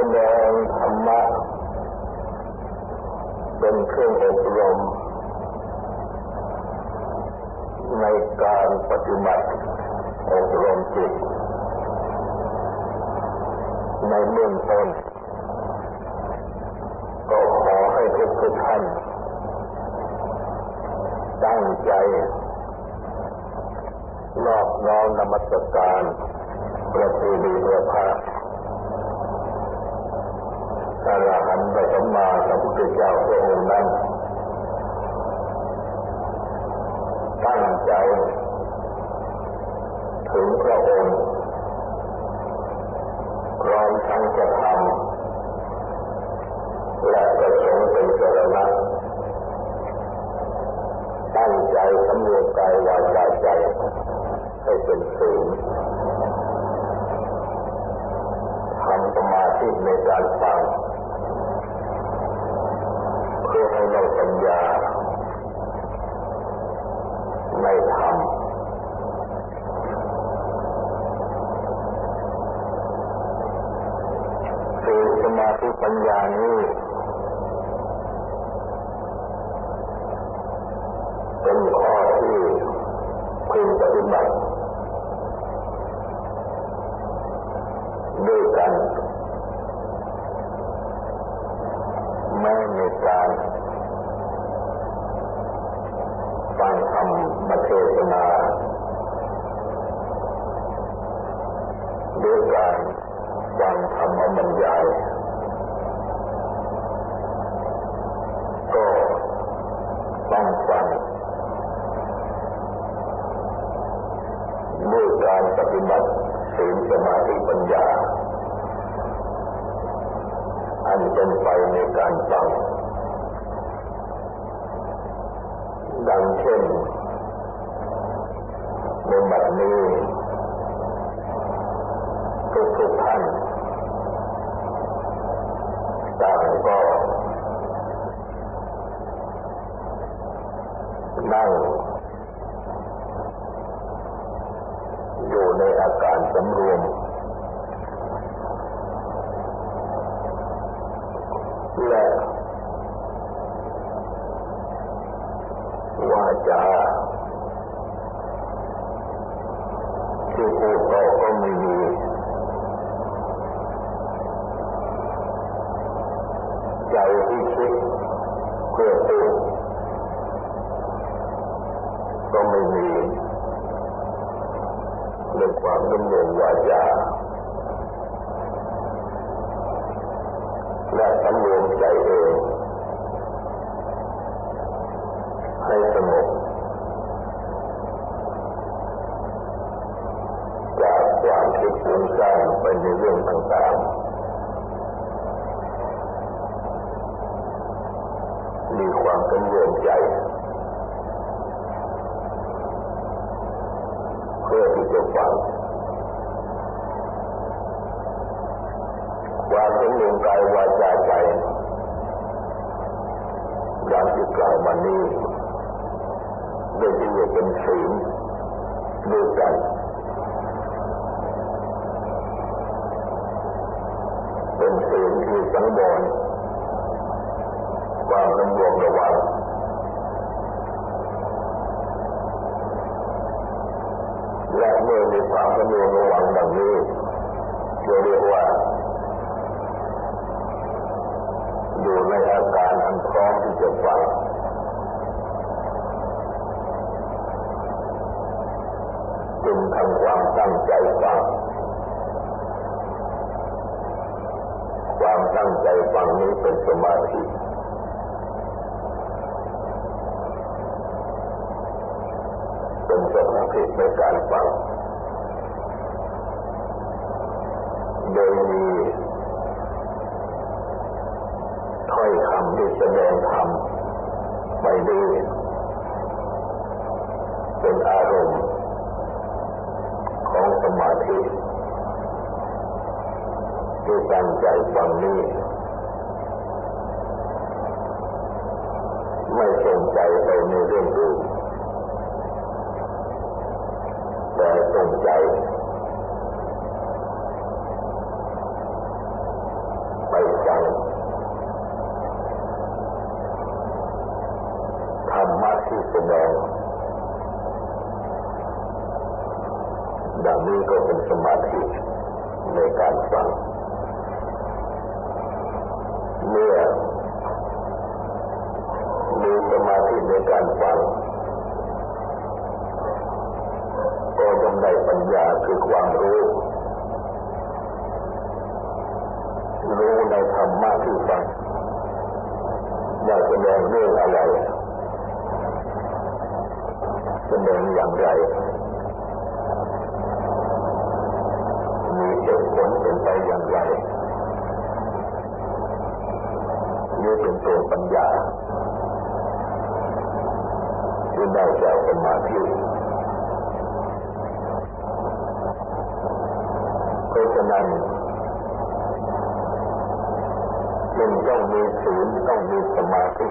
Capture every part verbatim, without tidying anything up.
ดงธรรมะเป็นเครื่องอบรมในการปฏิบัติอบรมจิตในเบื้องต้นก็ขอให้ทุกทุกท่านตั้งใจนอบน้อมนมัสการพระภูริพระภาคอรหันตสัมมาสัมพุทธเจ้าพระองค์นั้นตั้งใจถึงพระองค์พร้อมทั้งจะทำและประสงค์เป็นสรณะตั้งใจสำรวมกายวาจาใจให้เป็นศีลทำสมาธิในการฟังเพื่อให้ได้ปัญญาในธรรมศีลสมาธิปัญญานี้เป็นข้อที่พึงปฏิบัติด้วยกันแม้ในการฟังธรรมเทศนาด้วยการฟังธรรมบรรยายก็ต้องฟังด้วยการปฏิบัติศีลสมาธิปัญญาอันเป็นไปในการฟังดังเช่นในบัดนี้ทุกๆท่านต่างก็นั่งอยู่ในอาการสำรวมและวาจาที่พูดออกก็ไม่มีใจที่คิดเพื่อพูดก็ไม่มีเรื่องความดำเนินวาจาและสำรวมใจเองให้สงบจากความคิดฟุ้งซ่านไปในเรื่องต่างๆมีความสำรวมใจเพื่อที่จะฟังความสำรวมกายวาจาใจอย่างที่กล่าวมานี้โดยที่จะเป็นศีลด้วยกันเป็นศีลที่สังวรความสำรวมระวังและเมื่อมีความสำรวมระวังดังนี้จะเรียกว่าอยู่ในอาการอันพร้อมที่จะฟังจึงทำความตั้งใจฟังความตั้งใจฟังนี้เป็นสมาธิเป็นสมาธิในการฟังโดยมีถ้อยคำที่แสดงธรรมไปดีเป็นอารมณ์ของสมาธิที่ตั้งใจฟังนี้ไม่สนใจไปในเรื่องอื่นแต่สนใจดังนี้ก็เป็นสมาธิในการฟังเมื่อมีสมาธิในการฟังก็ย่อมได้ปัญญาคือความรู้รู้ในธรรมะที่ฟังว่าแสดงเรื่องอะไรแสดงอย่างไรมีเหตุผลเป็นไปอย่างไรนี่เป็นตัวปัญญาที่ได้จากสมาธิเพราะฉะนั้นจึงต้องมีศีลต้องมีสมาธิ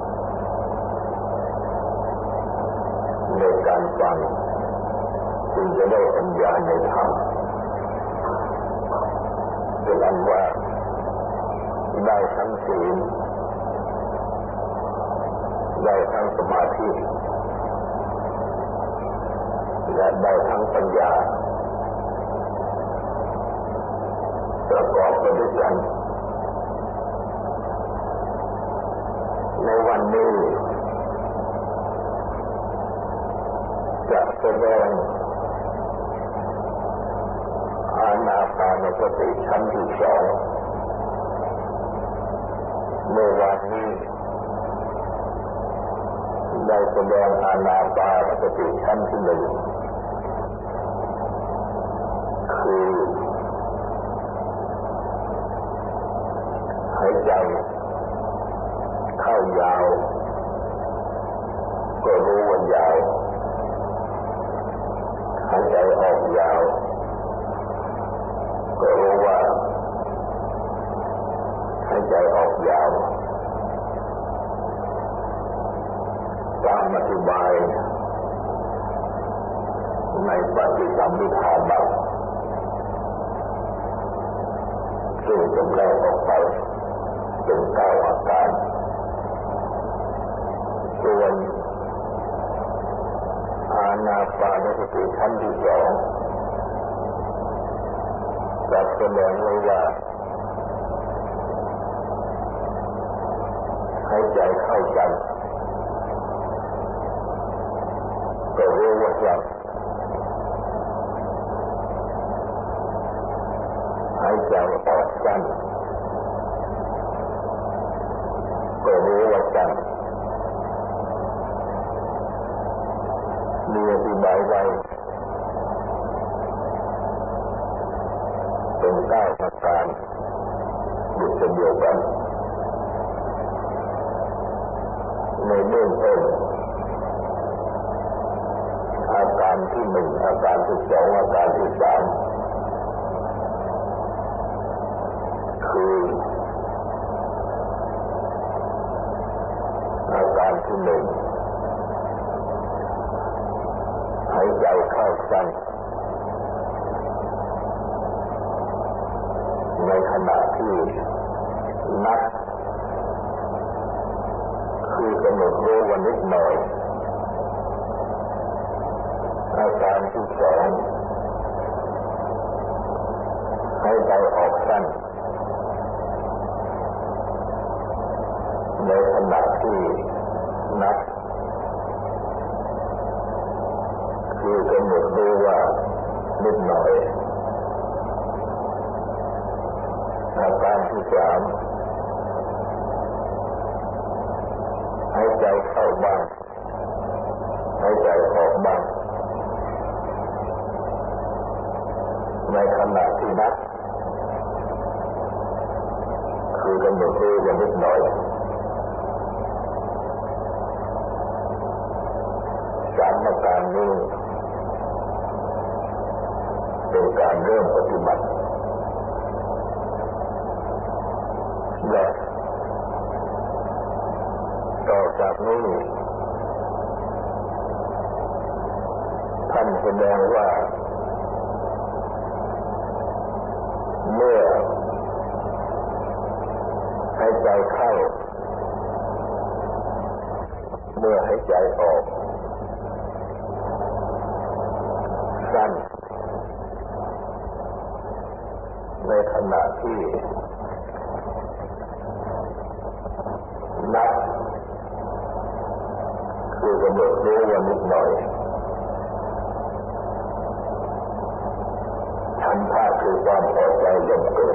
ในการฟังจึงจะได้ปัญญาในธรรมเป็นอันว่าได้ทั้งศีลได้ทั้งสมาธิและได้ทั้งปัญญาประกอบไปด้วยกันในวันนี้จะแสดงอานาปานสติชั้นที่สองเมื่อวันนี้ได้แสดงอานาปานสติชั้นที่หนึ่งคือหายใจเข้ายาวก็รู้ว่ายาวหายใจออกยาวก็รู้ว่าหายใจออกยาวตามอธิบายในปฏิสัมภิทาบัพซึ่งจำแนกออกไปเป็นเก้าอาการส่วนอานาปานสติชั้นที่สองจะแสดงไว้ว่าหายใจเข้าจังก็รู้ว่าจังหายใจออกจังก็รู้ว่าจังมีอธิบายไว้เป็นเก้าอาการอยู่เช่นเดียวกันในเบื้องต้นอาการที่หนึ่งอาการที่สองอาการที่สามคืออาการที่หนึ่งหายใจเข้าสั้นในขณะที่นับคือกำหนดรู้วันนิดหน่อยอาการที่สองหายใจออกสั้นในขณะที่นับคือกำหนดรู้ว่านิดหน่อยอาการที่สามหายใจเข้าบ้างหายใจออกบ้างในขณะที่นับคือกำหนดรู้ว่านิดหน่อยสามอาการนี้เป็นการเริ่มปฏิบัติและต่อจากนี้ท่านแสดงว่าเมื่อหายใจเข้าเมื่อหายใจออกสั้นในขณะที่นับคือกำหนดรู้ว่านิดหน่อยฉันทะคือความพอใจย่อมเกิด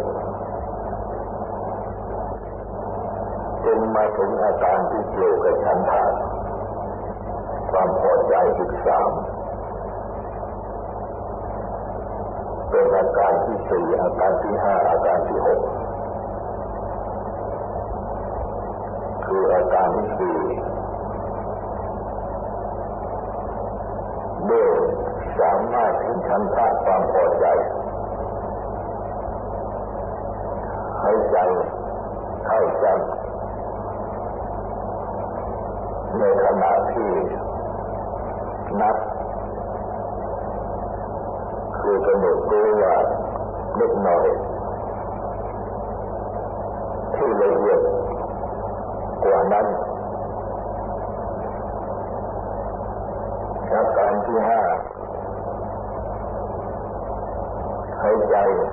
จึงมาถึงอาการที่เกี่ยวกับฉันทะความพอใจอีกสามเป็นอาการที่สี่อาการที่ห้าอาการที่หกคืออาการที่สี่เมื่อสามารถถึงฉันทะความพอใจให้ใจเข้าใจในขณะที่นับคือกำหนดรู้ว่าเล็กน้อยที่ละเอียดกว่านั้นอาการที่ห้าให้ใจ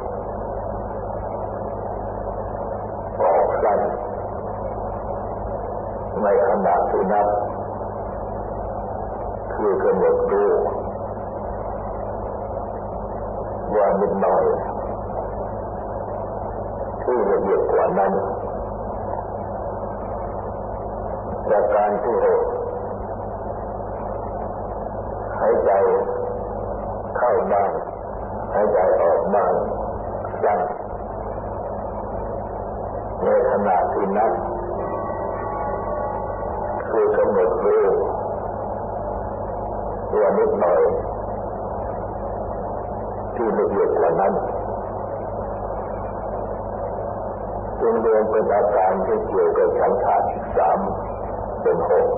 ออกสั้นในขณะที่นับคือกำหนดรู้ว่านิดหน่อยที่ละเอียดกว่านั้นจากการที่หกหายใจเข้าบ้างหายใจออกบ้างสั้นในขณะที่นับคือกำหนดรู้ว่านิดหน่อยที่ละเอียดกว่านั้นจึงรวมเป็นอาการที่เกี่ยวกับฉันทะอีกสามเป็นหก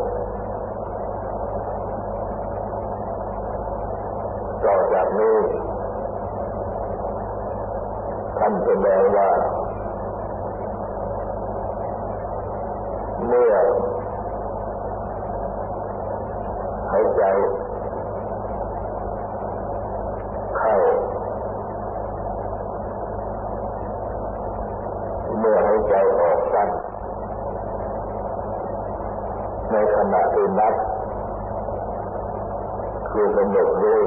ต่อจากนี้ท่านแสดงว่าเมื่อหายใจเข้าเมื่อหายใจออกสั้นในขณะที่นับคือกำหนดรู้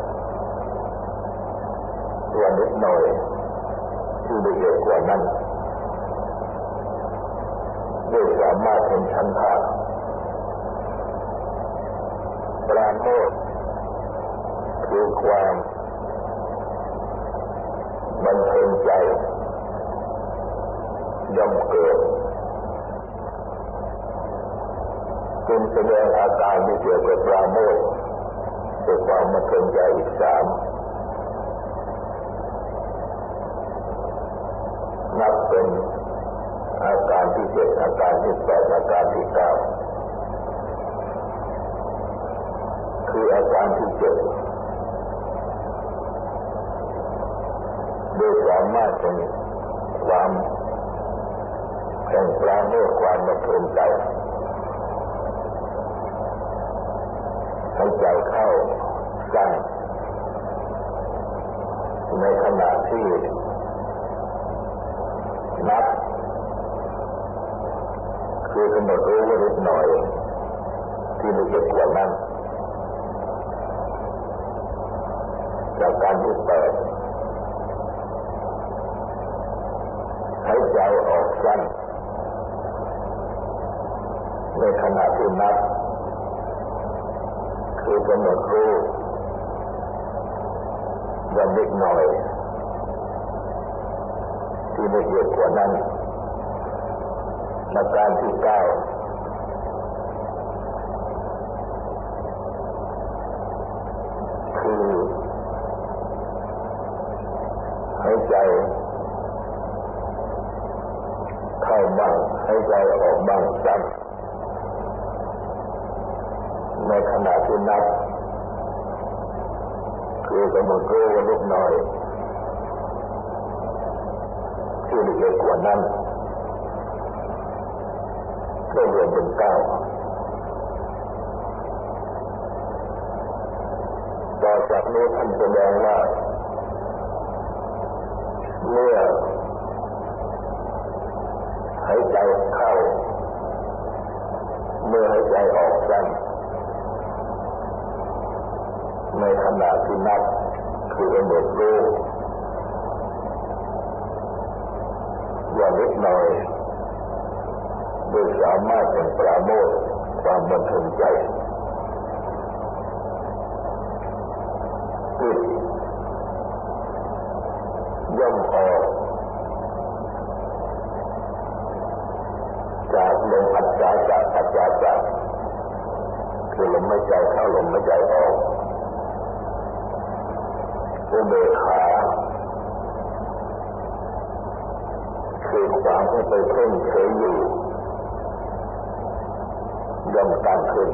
ว่านิดหน่อยที่ละเอียดกว่านั้นด้วยสามารถเป็นฉันทะปราโมทย์คือความบันเทิงใจย่อมเกิดจึงแสดงอาการที่เกี่ยวกับปราโมทย์คือความบันเทิงใจอีกสามนับเป็นอาการที่เจ็ดอาการที่แปดอาการที่เก้าคืออาการที่เจ็ดโดยสามารถเป็นความแห่งปราโมทย์ความบันเทิงใจให้ใจเข้าสั้นในขณะที่นับคือกำหนดรู้ว่านิดหน่อยที่ละเอียดกว่านั้นจากการที่แปดหายใจออกสั้นในขณะที่นับคือกำหนดรู้ว่านิดหน่อยที่ละเอียดกว่านั้นอาการที่เก้าคือหายใจเข้าบ้างหายใจออกบ้างสั้นในขณะที่นับคือกำหนดรู้ว่านิดหน่อยที่ละเอียดกว่านั้นได้รวมเป็นเก้าต่อจากนี้ท่านแสดงว่าเมื่อหายใจเข้าเมื่อหายใจออกสั้นในขณะที่นับคือกำหนดรู้อย่างนิดหน่อยโดยสามารถเป็นปราโมทย์ความบันเทิงใจจิตย่อมออกจากลมอัจฉริยะอัจฉริยะคือลมหายใจเข้าลมหายใจออกอุเบกขาคือความที่ไปเพ่งเฉยอยู่ย่อมตั้งขึ้น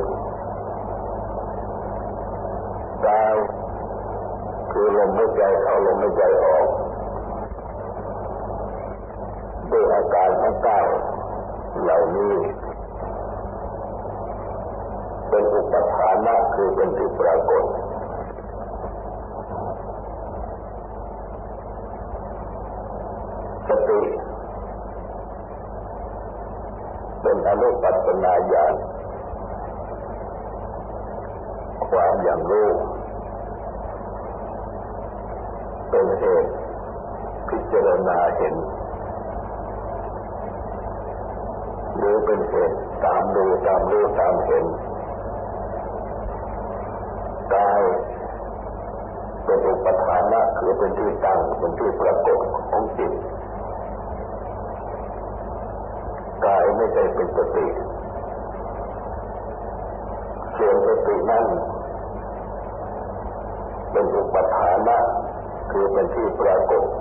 กายคือลมหายใจเข้าลมหายใจออกด้วยอาการทั้งเก้าเหล่านี้เป็นอุปทานะคือเป็นที่ปรากฏสติเป็นอนุปัสสนาญาณความอย่างรู้เป็นเหตุพิจารณาเห็นหรือเป็นเหตุตามดูตามรู้ตามเห็นกายเป็นอุปทานะคือเป็นที่ตั้งเป็นที่ปรากฏของจิตกายไม่ใช่เป็นสติส่วนสตินั้นเป็นอุปทานะคือเป็นที่ปรากฏ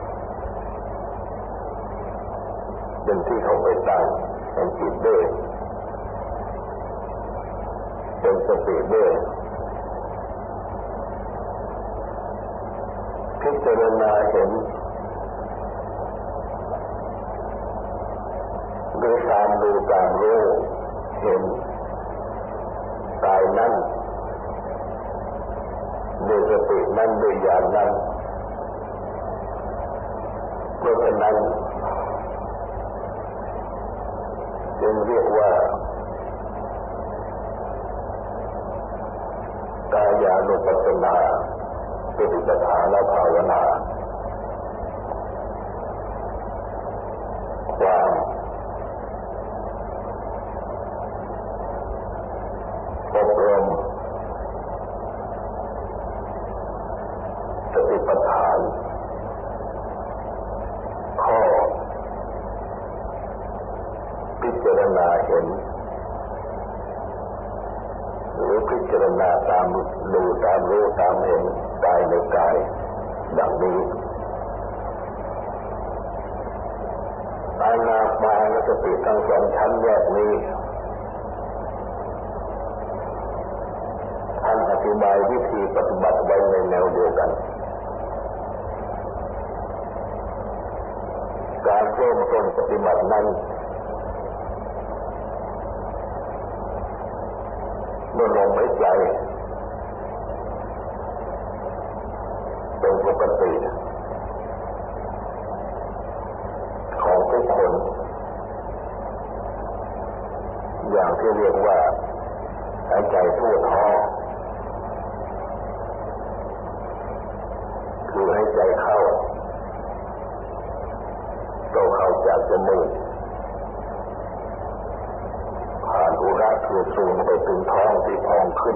เป็นที่เข้าไปตั้งแห่งจิตด้วยเป็นสติด้วยพิจารณาเห็นโดยตามดูตามรู้เห็นกายนั้นด้วยสตินั้นด้วยญาณนั้นเพราะฉะนั้นจึงเรียกว่ากายานุปัสสนาสติปัฏฐานภาวนาความอบรมสติปัฏฐานข้อพิจารณาเห็นหรือพิจารณาตามดูตามรู้ตามเห็นกายในกายดังนี้อานาปานสติทั้งสองชั้นแยกนี้ท่านอธิบายวิธีปฏิบัติไว้ในแนวเดียวกันการเริ่มต้นปฏิบัตินั้นเมื่อลมหายใจเป็นปกติของทุกคนอย่างที่เรียกว่าหายใจทั่วท้องคือหายใจเข้าก็เข้าจากจมูกผ่านอุระคือสูงไปถึงท้องที่พองขึ้น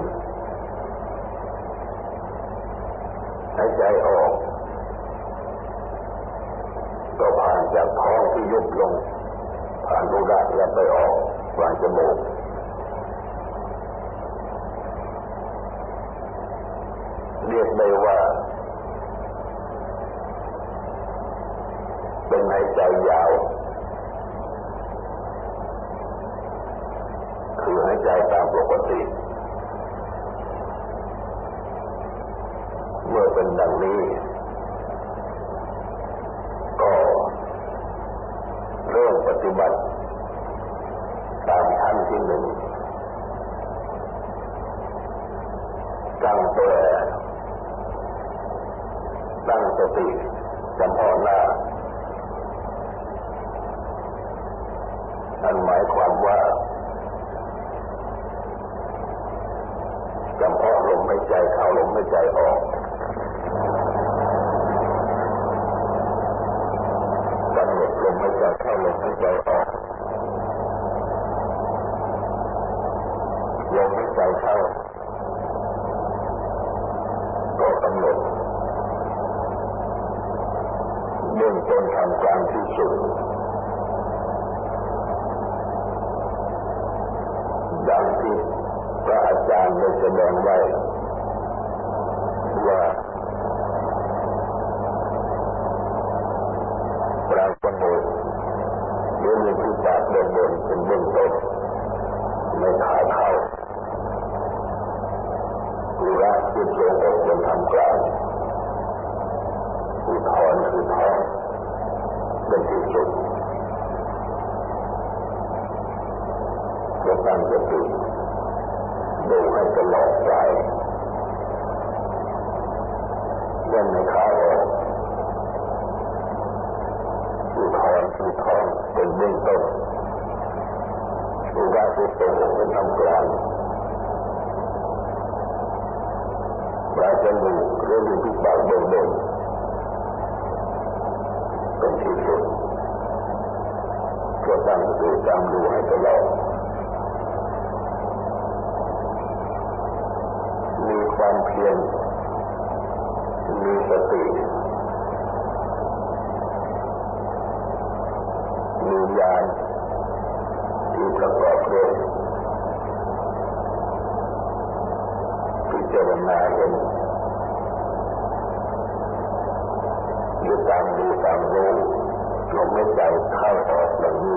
หายใจออกก็ผ่านจากท้องที่ยุบลงผ่านอุระและไปออกกลางจมูกเรียกได้ว่าเป็นหายใจยาวคือหายใจตามปกติเมื่อเป็นดังนี้ก็เริ่มปฏิบัติตามขั้นที่หนึ่งตั้งแต่ตั้งสติเฉพาะหน้าหายใจออกลมหายใจเข้าก็กำหนดเบื้องต้นทำกลางที่สุดดังที่พระอาจารย์ได้แสดงไว้ว่าปลายจมูกหรือมีที่ปากเดินบนเป็นเบื้องต้นไม่ขาเข้าอุระที่โจงอกเป็นทำกลางอุทธรคือท้องเป็นที่สุดจะตั้งสติดูให้ตลอดใจยันไม่ขาออกอุทธรคือท้องเป็นเบื้องต้นอุระที่โจงอกเป็นทำกลางปลายจมูกหรือมีที่ปากเดินบนเป็นที่สุดก็ตั้งสติจำดูให้ตลอดมีความเพียรมีสติมีญาณที่ประกอบด้วยพิจารณาเห็นหรือตามดูตามรู้ลมหายใจเข้าออกแบบนี้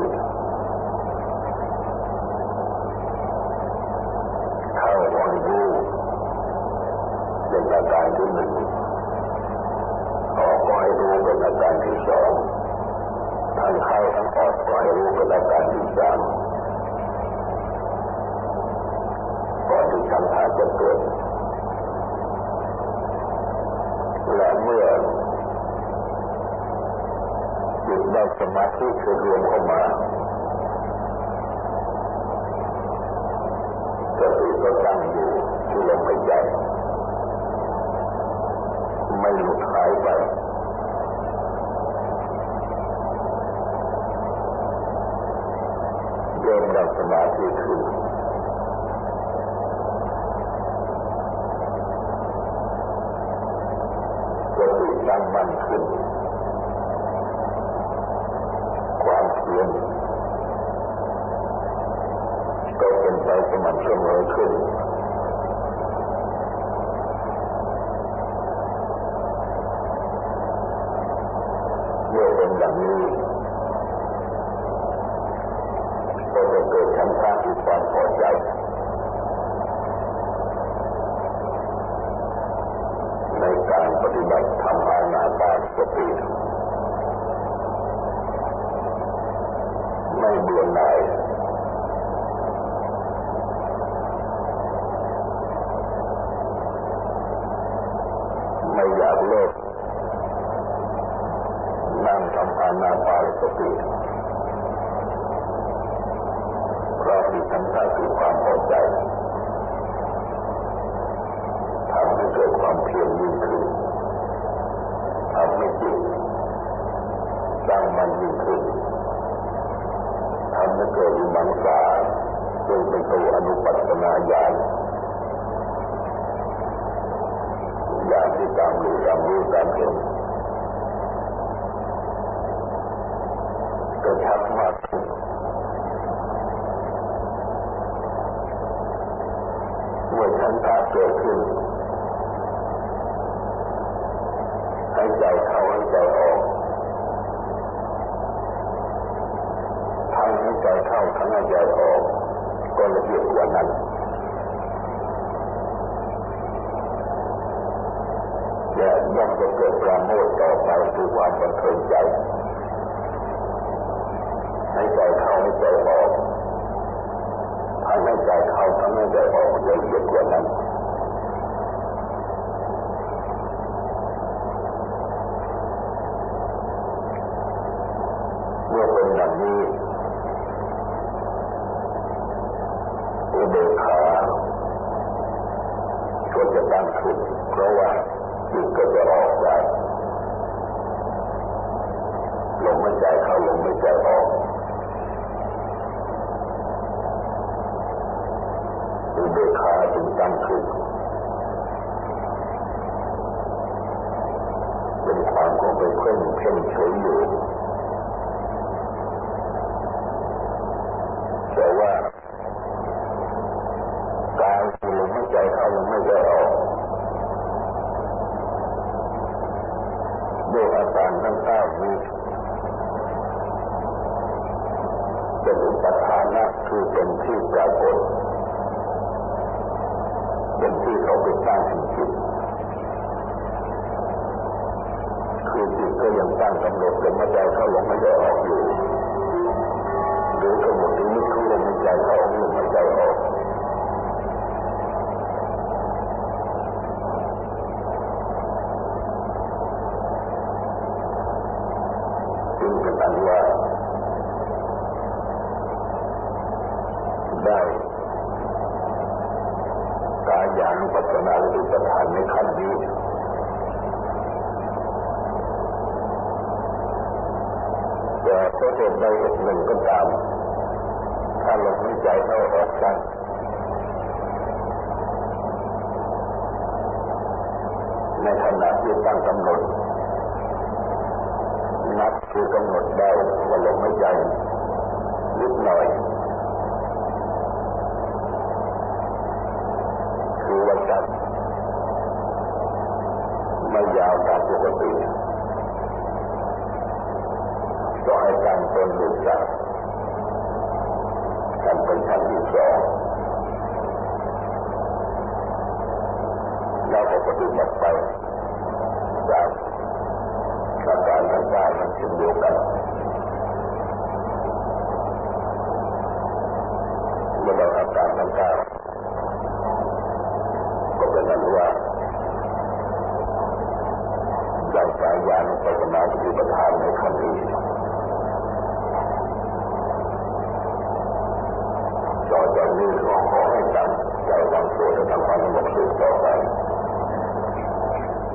เข้าออกรู้เป็นอาการที่หนึ่งออกก็ให้รู้เป็นอาการที่สองทั้งเข้าทั้งออกก็ให้รู้เป็นอาการที่สามก่อนที่สังขารจะเกิดและเมื่อจิตได้สมาธิคือรวมเข้ามาสติก็ตั้งอยู่ที่ลมหายใจไม่หลุดหายไปเริ่มได้สมาธิขึ้นสติตั้งมั่นขึ้นความเพียรก็เป็นไปสม่ำเสมอขึ้นเมื่อเป็นอย่างนี้ก็จะเกิดฉันทะคือความพอใจในการปฏิบัติธรรมอานาปานสติไม่เบื่อหน่ายไม่อยากเลิกนั่งทำอานาปานสติเพราะมีฉันทะคือความพอใจทำให้เกิดความเพียรยิ่งขึ้นทำให้จิตตั้งมั่นยิ่งขึ้นทำให้เกิดวิมังสาซึ่งเป็นตัวอนุปัสสนาญาณญาณที่ตามรู้ตามรู้ตามเห็นก็ชัดมากขึ้นเมื่อฉันทะเกิดขึ้นให้ใจเข้าให้ใจออกทั้งให้ใจเข้าทั้งให้ใจออกก็ละเอียดกว่านั้นและย่อมจะเกิดความโมดต่อไปคือความบันเทิงใจให้ใจเข้าให้ใจออกทั้งให้ใจเข้าทั้งให้ใจออกละเอียดกว่านั้นเมื่อเป็นอย่างนี้อุเบกขาก็จะตั้งขึ้นเพราะว่าจิตก็จะออกได้ลมหายใจเข้าลมหายใจออกมีความคงไปเพ่งเพ่งเฉยอยู่แต่ว่ากายที่ลมหายใจเข้าลมหายใจออกด้วยอาการทั้งเก้านี้เป็นอุปทานะคือเป็นที่ปรากฏเป็นที่เขาไปสร้างถึงจิตคือจิตก็ยังตั้งกำหนดลมหายใจเข้าลมหายใจออกอยู่หรือกำหนดนิมิตของลมหายใจเข้าลมหายใจออกจึงเป็นอันว่าได้กายานุปัสสนาอุปทานในขั้นนี้แต่เพราะเหตุใดเหตุหนึ่งก็ตามถ้าลมหายใจเข้าออกสั้นในขณะที่ตั้งกำหนดนับคือกำหนดได้ว่าลมหายใจนิดหน่อยคือว่าสั้นไม่ยาวตามปกติก็ให้ตั้งต้นด้วยสั้นขั้นเป็นขั้นที่สองแล้วก็ปฏิบัติไปจากอาการต่างๆมันเช่นเดียวกันเมื่อเราอาการต่างๆก็เป็นนั้นว่าได้กายานุปัสสนาอุปทานในขั้นนี้ต่อจากนี้ขอให้ตั้งใจวางตัวและทำความสงบสุขต่อไป